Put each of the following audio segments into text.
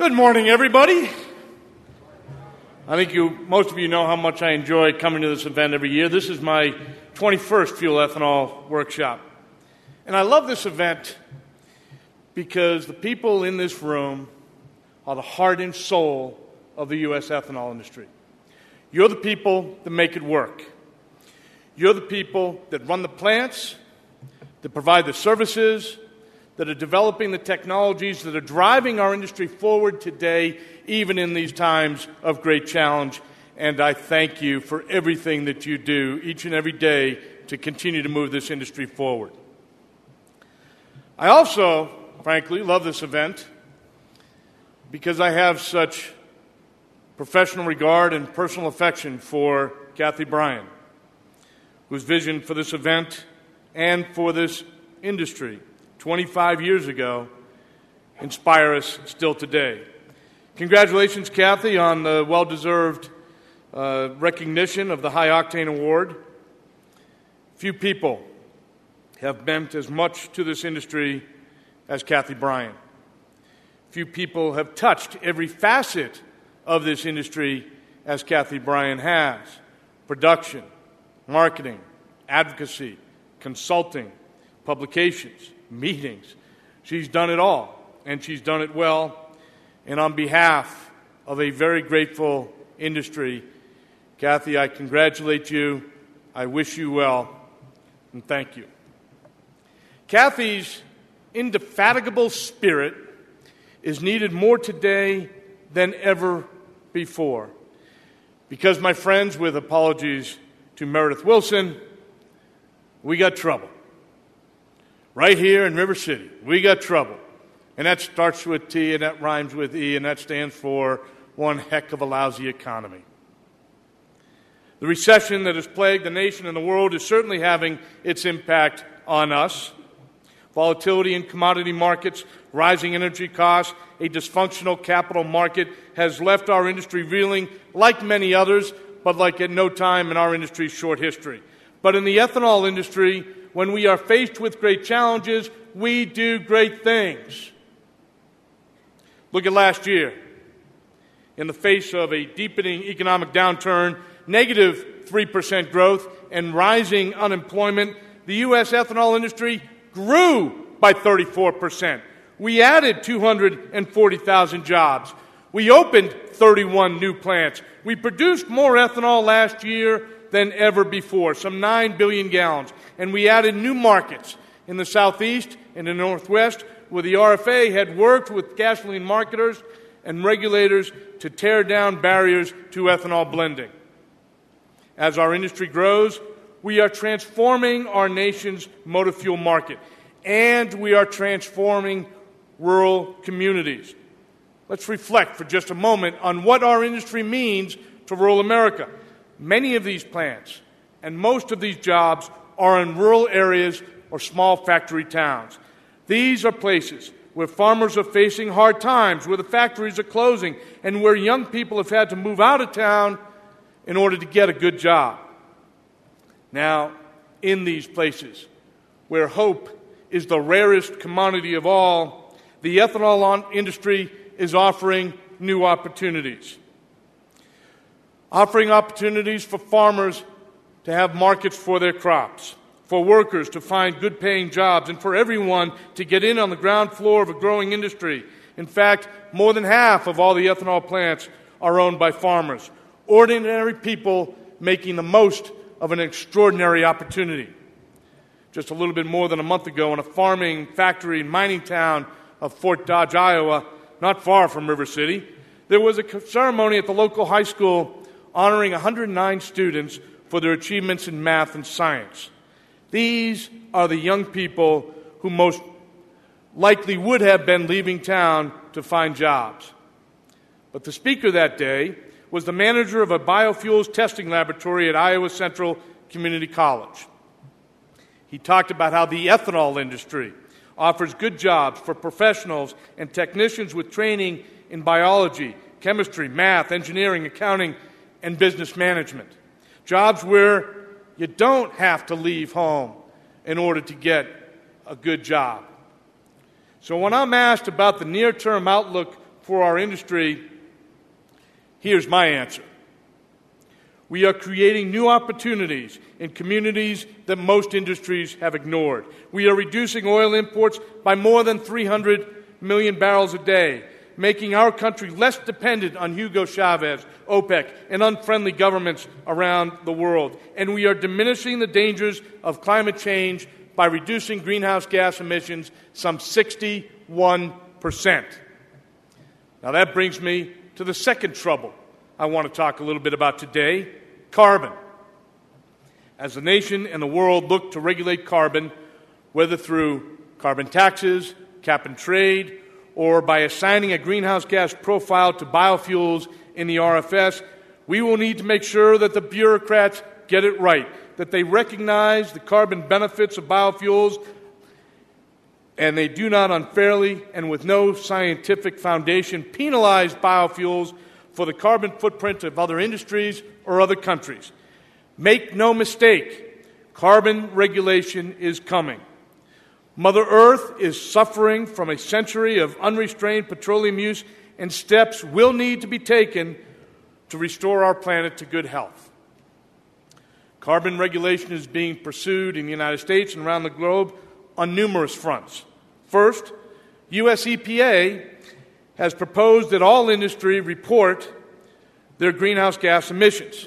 Good morning, everybody. I think most of you know how much I enjoy coming to this event every year. This is my 21st fuel ethanol workshop. And I love this event because the people in this room are the heart and soul of the U.S. ethanol industry. You're the people that make it work. You're the people that run the plants, that provide the services, that are developing the technologies that are driving our industry forward today, even in these times of great challenge. And I thank you for everything that you do each and every day to continue to move this industry forward. I also, frankly, love this event because I have such professional regard and personal affection for Kathy Bryan, whose vision for this event and for this industry 25 years ago inspire us still today. Congratulations, Kathy, on the well-deserved recognition of the High Octane Award. Few people have meant as much to this industry as Kathy Bryan. Few people have touched every facet of this industry as Kathy Bryan has. Production, marketing, advocacy, consulting, publications, meetings. She's done it all, and she's done it well. And on behalf of a very grateful industry, Kathy, I congratulate you, I wish you well, and thank you. Kathy's indefatigable spirit is needed more today than ever before. Because, my friends, with apologies to Meredith Wilson, we got trouble. Right here in River City, we got trouble. And that starts with T, and that rhymes with E, and that stands for one heck of a lousy economy. The recession that has plagued the nation and the world is certainly having its impact on us. Volatility in commodity markets, rising energy costs, a dysfunctional capital market has left our industry reeling like many others, but like at no time in our industry's short history. But in the ethanol industry, when we are faced with great challenges, we do great things. Look at last year. In the face of a deepening economic downturn, negative 3% growth, and rising unemployment, the U.S. ethanol industry grew by 34%. We added 240,000 jobs. We opened 31 new plants. We produced more ethanol last year than ever before, some 9 billion gallons. And we added new markets in the Southeast and the Northwest, where the RFA had worked with gasoline marketers and regulators to tear down barriers to ethanol blending. As our industry grows, we are transforming our nation's motor fuel market, and we are transforming rural communities. Let's reflect for just a moment on what our industry means to rural America. Many of these plants and most of these jobs are in rural areas or small factory towns. These are places where farmers are facing hard times, where the factories are closing, and where young people have had to move out of town in order to get a good job. Now, in these places where hope is the rarest commodity of all, the ethanol industry is offering new opportunities. Offering opportunities for farmers to have markets for their crops, for workers to find good-paying jobs, and for everyone to get in on the ground floor of a growing industry. In fact, more than half of all the ethanol plants are owned by farmers, ordinary people making the most of an extraordinary opportunity. Just a little bit more than a month ago, in a farming factory and mining town of Fort Dodge, Iowa, not far from River City, there was a ceremony at the local high school honoring 109 students for their achievements in math and science. These are the young people who most likely would have been leaving town to find jobs. But the speaker that day was the manager of a biofuels testing laboratory at Iowa Central Community College. He talked about how the ethanol industry offers good jobs for professionals and technicians with training in biology, chemistry, math, engineering, accounting, and business management. Jobs where you don't have to leave home in order to get a good job. So when I'm asked about the near-term outlook for our industry, here's my answer. We are creating new opportunities in communities that most industries have ignored. We are reducing oil imports by more than 300 million barrels a day, making our country less dependent on Hugo Chavez, OPEC, and unfriendly governments around the world. And we are diminishing the dangers of climate change by reducing greenhouse gas emissions some 61%. Now that brings me to the second trouble I want to talk a little bit about today, carbon. As the nation and the world look to regulate carbon, whether through carbon taxes, cap and trade, or by assigning a greenhouse gas profile to biofuels in the RFS, we will need to make sure that the bureaucrats get it right, that they recognize the carbon benefits of biofuels, and they do not unfairly and with no scientific foundation penalize biofuels for the carbon footprint of other industries or other countries. Make no mistake, carbon regulation is coming. Mother Earth is suffering from a century of unrestrained petroleum use, and steps will need to be taken to restore our planet to good health. Carbon regulation is being pursued in the United States and around the globe on numerous fronts. First, U.S. EPA has proposed that all industry report their greenhouse gas emissions.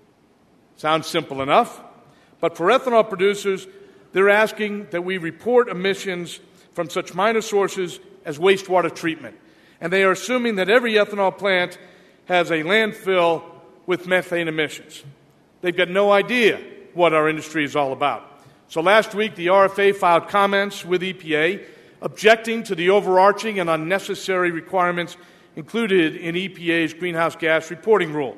Sounds simple enough, but for ethanol producers, they're asking that we report emissions from such minor sources as wastewater treatment. And they are assuming that every ethanol plant has a landfill with methane emissions. They've got no idea what our industry is all about. So last week, the RFA filed comments with EPA objecting to the overarching and unnecessary requirements included in EPA's greenhouse gas reporting rule.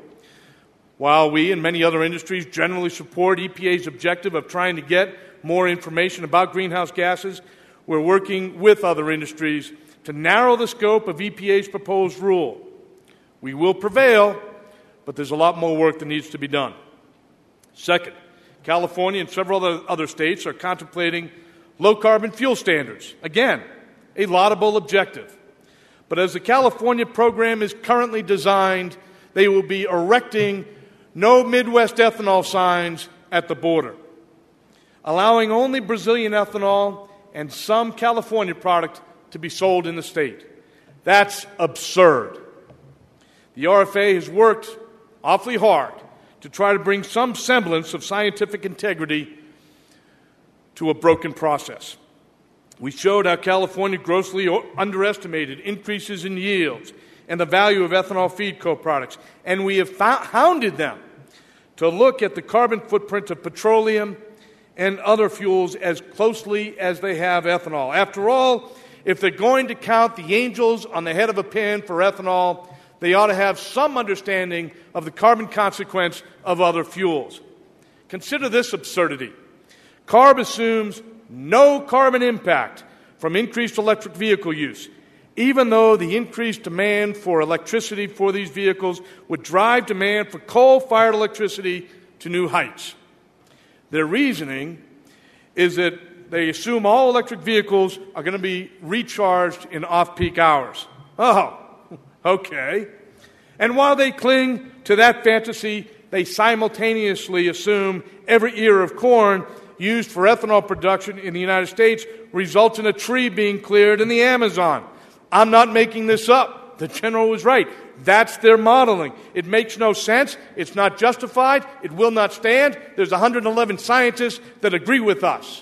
While we and many other industries generally support EPA's objective of trying to get more information about greenhouse gases, we're working with other industries to narrow the scope of EPA's proposed rule. We will prevail, but there's a lot more work that needs to be done. Second, California and several other states are contemplating low-carbon fuel standards. Again, a laudable objective. But as the California program is currently designed, they will be erecting no Midwest ethanol signs at the border, allowing only Brazilian ethanol and some California product to be sold in the state. That's absurd. The RFA has worked awfully hard to try to bring some semblance of scientific integrity to a broken process. We showed how California grossly underestimated increases in yields and the value of ethanol feed co-products, and we have hounded them to look at the carbon footprint of petroleum and other fuels as closely as they have ethanol. After all, if they're going to count the angels on the head of a pin for ethanol, they ought to have some understanding of the carbon consequence of other fuels. Consider this absurdity. CARB assumes no carbon impact from increased electric vehicle use, even though the increased demand for electricity for these vehicles would drive demand for coal-fired electricity to new heights. Their reasoning is that they assume all electric vehicles are going to be recharged in off-peak hours. Oh, okay. And while they cling to that fantasy, they simultaneously assume every ear of corn used for ethanol production in the United States results in a tree being cleared in the Amazon. I'm not making this up. The general was right. That's their modeling. It makes no sense. It's not justified. It will not stand. There's 111 scientists that agree with us.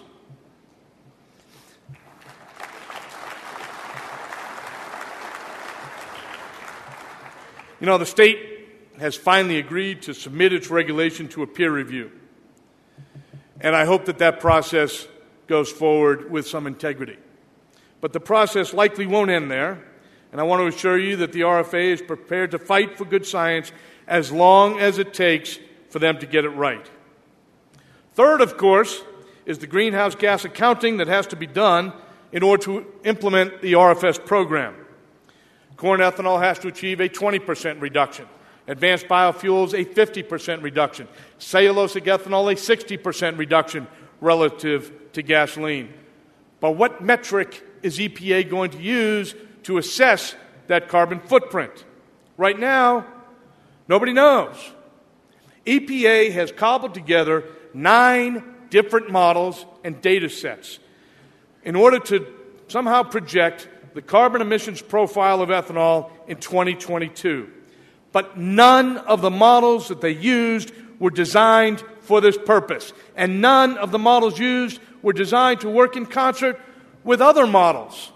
You know, the state has finally agreed to submit its regulation to a peer review. And I hope that that process goes forward with some integrity. But the process likely won't end there. And I want to assure you that the RFA is prepared to fight for good science as long as it takes for them to get it right. Third, of course, is the greenhouse gas accounting that has to be done in order to implement the RFS program. Corn ethanol has to achieve a 20% reduction. Advanced biofuels, a 50% reduction. Cellulosic ethanol, a 60% reduction relative to gasoline. But what metric is EPA going to use to assess that carbon footprint? Right now, nobody knows. EPA has cobbled together 9 different models and data sets in order to somehow project the carbon emissions profile of ethanol in 2022. But none of the models that they used were designed for this purpose, and none of the models used were designed to work in concert with other models.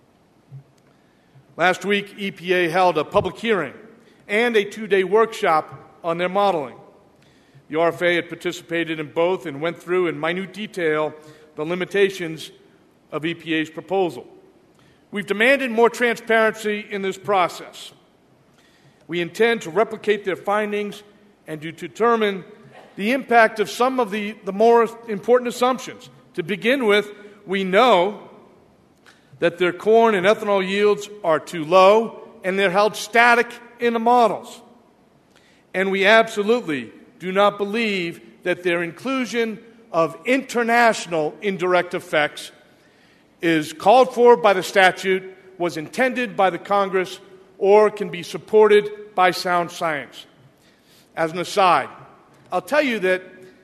Last week, EPA held a public hearing and a 2-day workshop on their modeling. The RFA had participated in both and went through in minute detail the limitations of EPA's proposal. We've demanded more transparency in this process. We intend to replicate their findings and to determine the impact of some of the more important assumptions. To begin with, we know that their corn and ethanol yields are too low and they're held static in the models. And we absolutely do not believe that their inclusion of international indirect effects is called for by the statute, was intended by the Congress, or can be supported by sound science. As an aside, I'll tell you that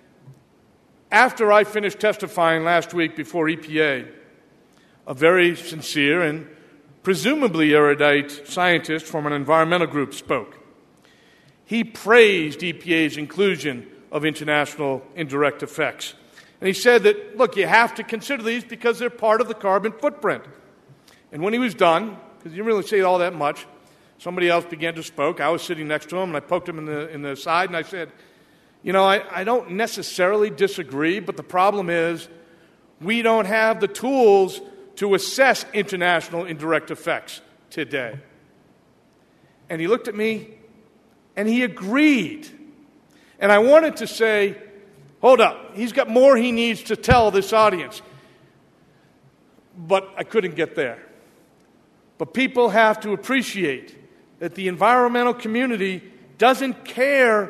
after I finished testifying last week before EPA, a very sincere and presumably erudite scientist from an environmental group spoke. He praised EPA's inclusion of international indirect effects. And he said that, look, you have to consider these because they're part of the carbon footprint. And when he was done, because he didn't really say all that much, somebody else began to speak. I was sitting next to him, and I poked him in the side, and I said, you know, I don't necessarily disagree, but the problem is we don't have the tools to assess international indirect effects today. And he looked at me, and he agreed. And I wanted to say, hold up, he's got more he needs to tell this audience. But I couldn't get there. But people have to appreciate that the environmental community doesn't care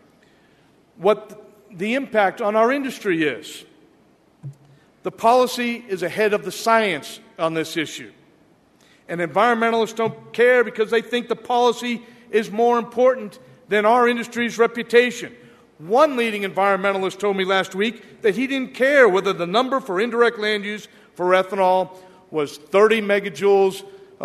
what the impact on our industry is. The policy is ahead of the science on this issue. And environmentalists don't care because they think the policy is more important than our industry's reputation. One leading environmentalist told me last week that he didn't care whether the number for indirect land use for ethanol was 30 megajoules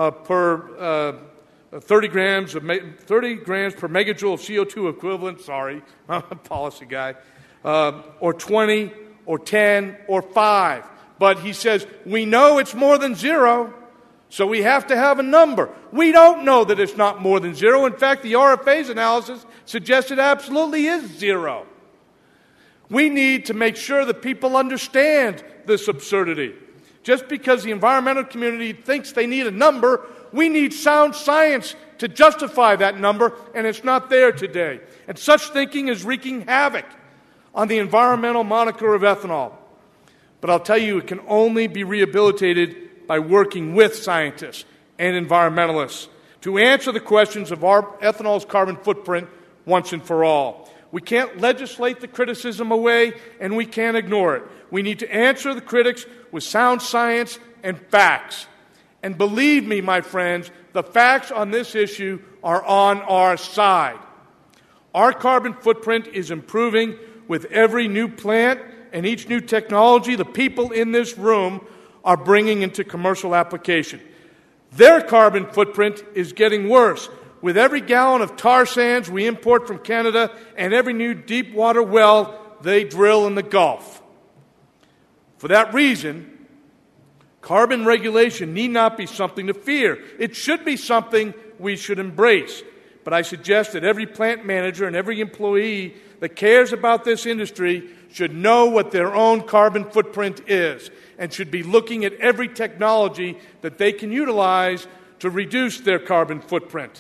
per 30 grams per megajoule of CO2 equivalent. Sorry, I'm a policy guy. Or 20, or 10, or 5. But he says, we know it's more than 0, so we have to have a number. We don't know that it's not more than 0. In fact, the RFA's analysis suggests it absolutely is 0. We need to make sure that people understand this absurdity. Just because the environmental community thinks they need a number, we need sound science to justify that number, and it's not there today. And such thinking is wreaking havoc on the environmental moniker of ethanol. But I'll tell you, it can only be rehabilitated by working with scientists and environmentalists to answer the questions of our ethanol's carbon footprint once and for all. We can't legislate the criticism away, and we can't ignore it. We need to answer the critics with sound science and facts. And believe me, my friends, the facts on this issue are on our side. Our carbon footprint is improving with every new plant and each new technology the people in this room are bringing into commercial application. Their carbon footprint is getting worse with every gallon of tar sands we import from Canada and every new deep water well they drill in the Gulf. For that reason, carbon regulation need not be something to fear. It should be something we should embrace. But I suggest that every plant manager and every employee that cares about this industry should know what their own carbon footprint is and should be looking at every technology that they can utilize to reduce their carbon footprint.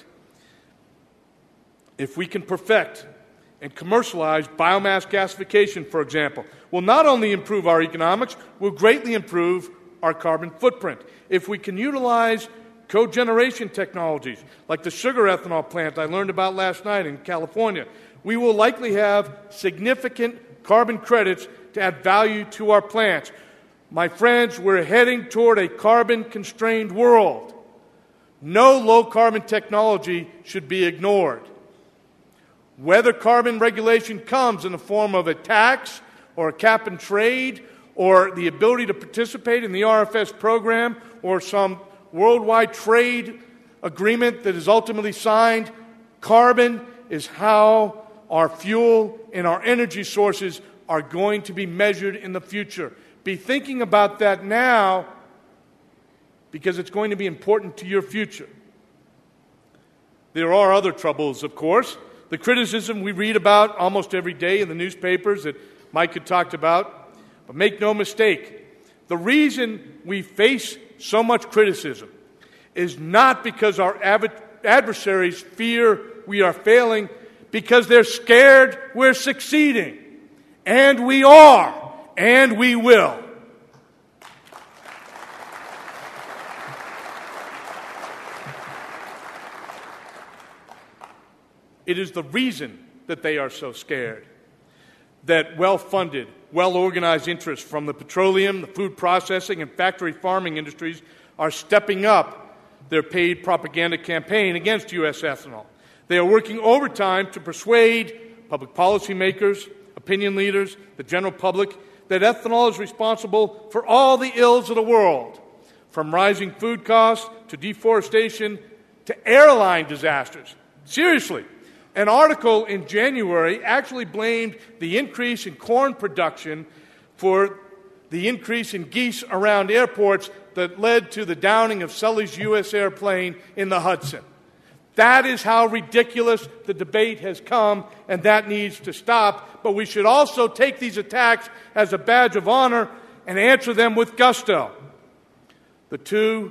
If we can perfect and commercialize biomass gasification, for example, will not only improve our economics, will greatly improve our carbon footprint. If we can utilize cogeneration technologies, like the sugar ethanol plant I learned about last night in California, we will likely have significant carbon credits to add value to our plants. My friends, we're heading toward a carbon-constrained world. No low-carbon technology should be ignored. Whether carbon regulation comes in the form of a tax or a cap and trade or the ability to participate in the RFS program or some worldwide trade agreement that is ultimately signed, carbon is how our fuel and our energy sources are going to be measured in the future. Be thinking about that now because it's going to be important to your future. There are other troubles, of course. The criticism we read about almost every day in the newspapers that Mike had talked about. But make no mistake, the reason we face so much criticism is not because our adversaries fear we are failing, because they're scared we're succeeding. And we are, and we will. It is the reason that they are so scared that well-funded, well-organized interests from the petroleum, the food processing, and factory farming industries are stepping up their paid propaganda campaign against U.S. ethanol. They are working overtime to persuade public policy makers, opinion leaders, the general public, that ethanol is responsible for all the ills of the world, from rising food costs to deforestation to airline disasters. Seriously. An article in January actually blamed the increase in corn production for the increase in geese around airports that led to the downing of Sully's U.S. airplane in the Hudson. That is how ridiculous the debate has come, and that needs to stop. But we should also take these attacks as a badge of honor and answer them with gusto. The two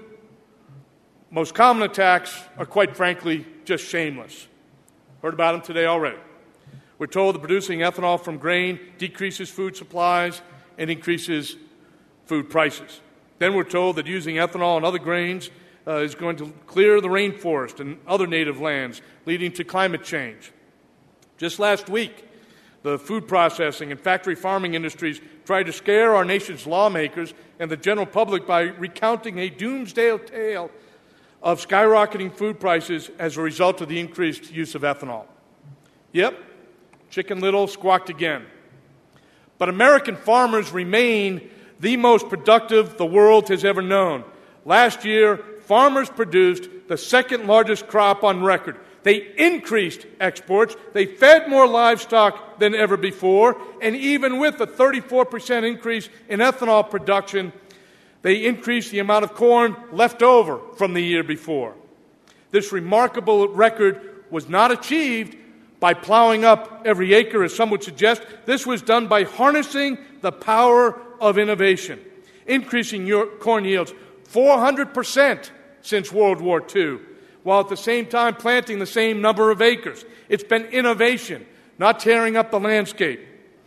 most common attacks are, quite frankly, just shameless. Heard about them today already. We're told that producing ethanol from grain decreases food supplies and increases food prices. Then we're told that using ethanol and other grains is going to clear the rainforest and other native lands, leading to climate change. Just last week, the food processing and factory farming industries tried to scare our nation's lawmakers and the general public by recounting a doomsday tale of skyrocketing food prices as a result of the increased use of ethanol. Yep, Chicken Little squawked again. But American farmers remain the most productive the world has ever known. Last year, farmers produced the second largest crop on record. They increased exports. They fed more livestock than ever before. And even with a 34% increase in ethanol production, they increased the amount of corn left over from the year before. This remarkable record was not achieved by plowing up every acre, as some would suggest. This was done by harnessing the power of innovation, increasing corn yields 400% since World War II, while at the same time planting the same number of acres. It's been innovation, not tearing up the landscape.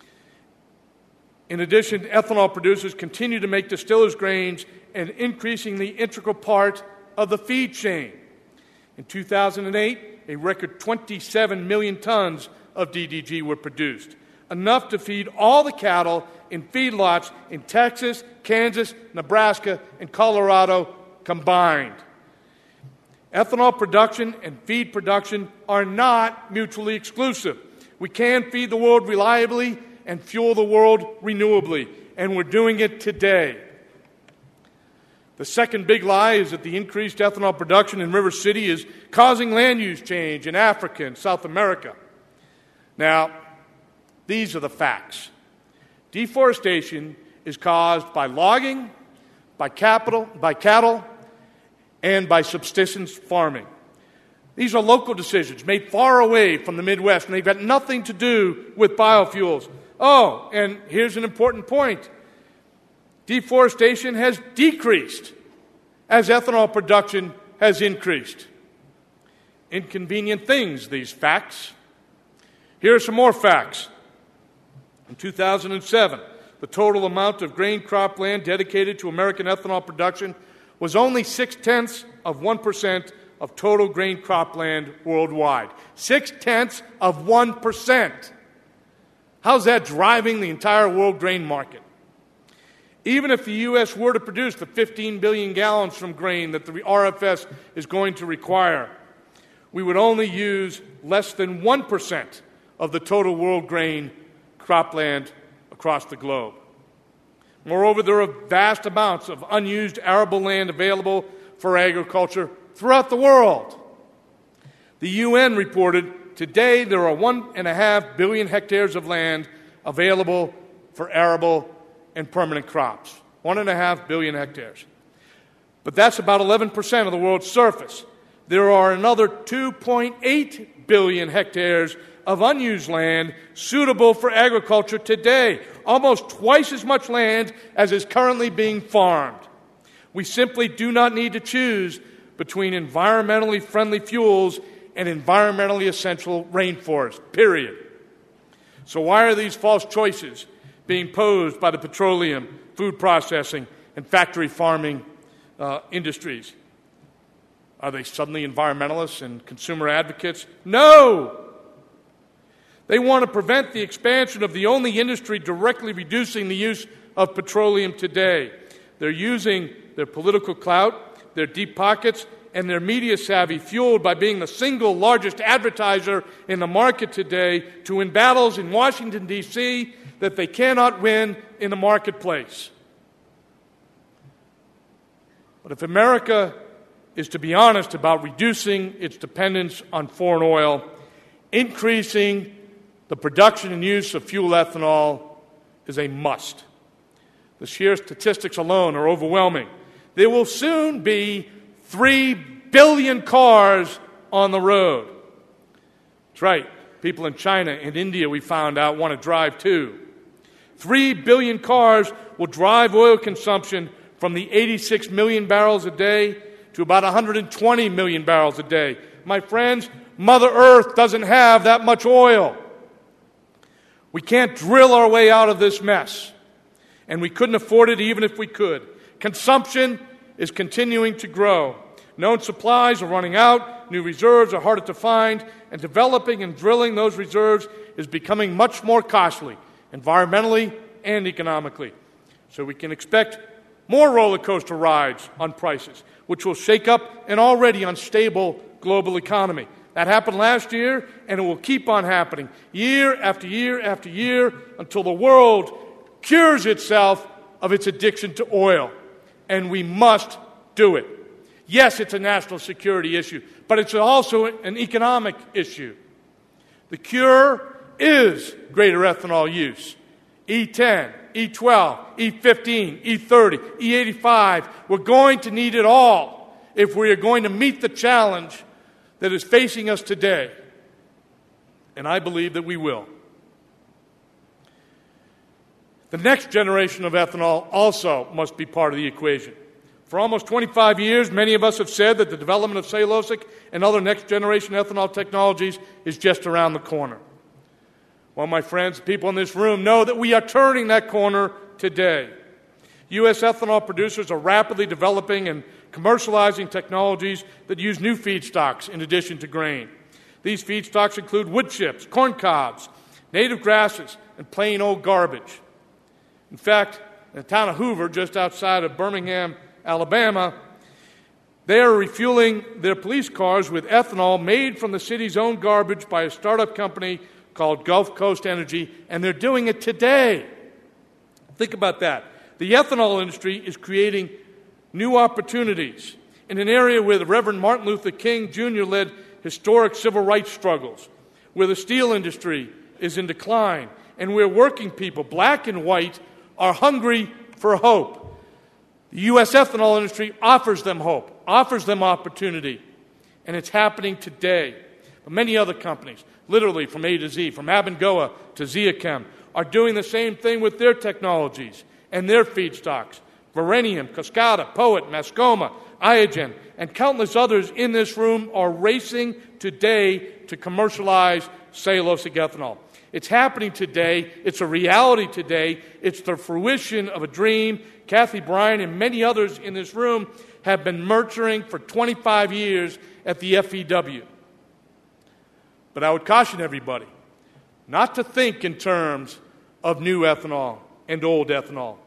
In addition, ethanol producers continue to make distillers' grains and increasing the integral part of the feed chain. In 2008, a record 27 million tons of DDG were produced, enough to feed all the cattle in feedlots in Texas, Kansas, Nebraska, and Colorado combined. Ethanol production and feed production are not mutually exclusive. We can feed the world reliably and fuel the world renewably, and we're doing it today. The second big lie is that the increased ethanol production in River City is causing land use change in Africa and South America. Now, these are the facts. Deforestation is caused by logging, by cattle, and by subsistence farming. These are local decisions made far away from the Midwest, and they've got nothing to do with biofuels. Oh, and here's an important point. Deforestation has decreased as ethanol production has increased. Inconvenient things, these facts. Here are some more facts. In 2007, the total amount of grain cropland dedicated to American ethanol production was only 0.6% of total grain cropland worldwide. 0.6%. How's that driving the entire world grain market? Even if the U.S. were to produce the 15 billion gallons from grain that the RFS is going to require, we would only use less than 1% of the total world grain cropland across the globe. Moreover, there are vast amounts of unused arable land available for agriculture throughout the world. The UN reported today there are 1.5 billion hectares of land available for arable and permanent crops. 1.5 billion hectares. But that's about 11% of the world's surface. There are another 2.8 billion hectares of unused land suitable for agriculture today, almost twice as much land as is currently being farmed. We simply do not need to choose between environmentally friendly fuels and environmentally essential rainforest, period. So why are these false choices being posed by the petroleum, food processing, and factory farming industries? Are they suddenly environmentalists and consumer advocates? No! They want to prevent the expansion of the only industry directly reducing the use of petroleum today. They're using their political clout, their deep pockets, and their media savvy, fueled by being the single largest advertiser in the market today, to win battles in Washington, D.C. that they cannot win in the marketplace. But if America is to be honest about reducing its dependence on foreign oil, increasing the production and use of fuel ethanol is a must. The sheer statistics alone are overwhelming. There will soon be 3 billion cars on the road. That's right. People in China and India, we found out, want to drive too. 3 billion cars will drive oil consumption from the 86 million barrels a day to about 120 million barrels a day. My friends, Mother Earth doesn't have that much oil. We can't drill our way out of this mess, and we couldn't afford it even if we could. Consumption is continuing to grow. Known supplies are running out, new reserves are harder to find, and developing and drilling those reserves is becoming much more costly, environmentally and economically. So we can expect more roller coaster rides on prices, which will shake up an already unstable global economy. That happened last year, and it will keep on happening year after year after year until the world cures itself of its addiction to oil. And we must do it. Yes, it's a national security issue, but it's also an economic issue. The cure is greater ethanol use. E10, E12, E15, E30, E85. We're going to need it all if we are going to meet the challenge that is facing us today. And I believe that we will. The next generation of ethanol also must be part of the equation. For almost 25 years, many of us have said that the development of cellulosic and other next-generation ethanol technologies is just around the corner. Well, my friends, people in this room know that we are turning that corner today. U.S. ethanol producers are rapidly developing and commercializing technologies that use new feedstocks in addition to grain. These feedstocks include wood chips, corn cobs, native grasses, and plain old garbage. In fact, in the town of Hoover, just outside of Birmingham, Alabama, they are refueling their police cars with ethanol made from the city's own garbage by a startup company called Gulf Coast Energy, and they're doing it today. Think about that. The ethanol industry is creating new opportunities in an area where the Reverend Martin Luther King Jr. led historic civil rights struggles, where the steel industry is in decline, and where working people, black and white, are hungry for hope. The U.S. ethanol industry offers them hope, offers them opportunity, and it's happening today. But many other companies, literally from A to Z, from Abengoa to Zeachem, are doing the same thing with their technologies and their feedstocks. Verenium, Cascada, Poet, Mascoma, Iogen, and countless others in this room are racing today to commercialize cellulosic ethanol. It's happening today. It's a reality today. It's the fruition of a dream Kathy Bryan and many others in this room have been nurturing for 25 years at the FEW. But I would caution everybody not to think in terms of new ethanol and old ethanol.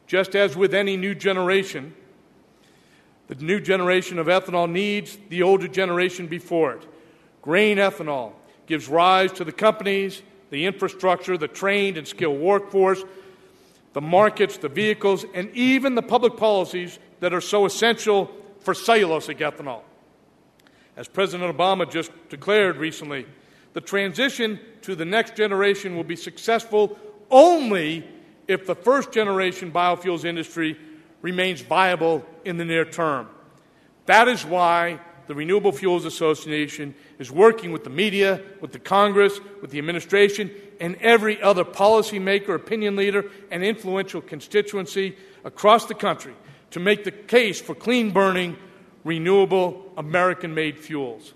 Just as with any new generation, the new generation of ethanol needs the older generation before it. Grain ethanol gives rise to the companies, the infrastructure, the trained and skilled workforce, the markets, the vehicles, and even the public policies that are so essential for cellulosic ethanol. As President Obama just declared recently, the transition to the next generation will be successful only if the first-generation biofuels industry remains viable in the near term. That is why the Renewable Fuels Association is working with the media, with the Congress, with the administration, and every other policymaker, opinion leader, and influential constituency across the country to make the case for clean-burning, renewable, American-made fuels.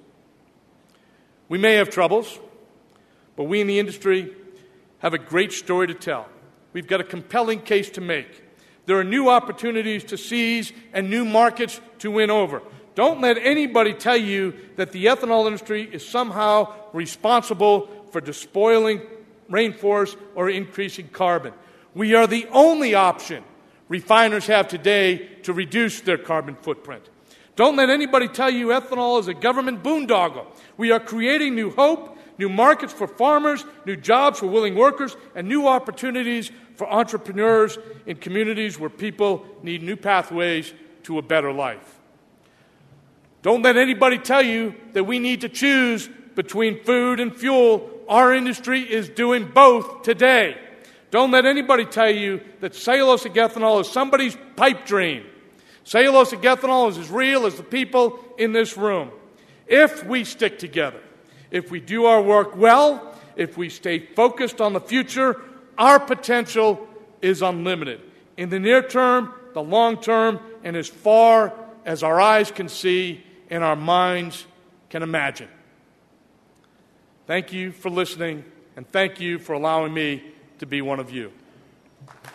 We may have troubles, but we in the industry have a great story to tell. We've got a compelling case to make. There are new opportunities to seize and new markets to win over. Don't let anybody tell you that the ethanol industry is somehow responsible for despoiling rainforests or increasing carbon. We are the only option refiners have today to reduce their carbon footprint. Don't let anybody tell you ethanol is a government boondoggle. We are creating new hope, new markets for farmers, new jobs for willing workers, and new opportunities for entrepreneurs in communities where people need new pathways to a better life. Don't let anybody tell you that we need to choose between food and fuel. Our industry is doing both today. Don't let anybody tell you that cellulosic ethanol is somebody's pipe dream. Cellulosic ethanol is as real as the people in this room. If we stick together, if we do our work well, if we stay focused on the future, our potential is unlimited. In the near term, the long term, and as far as our eyes can see and our minds can imagine. Thank you for listening, and thank you for allowing me to be one of you.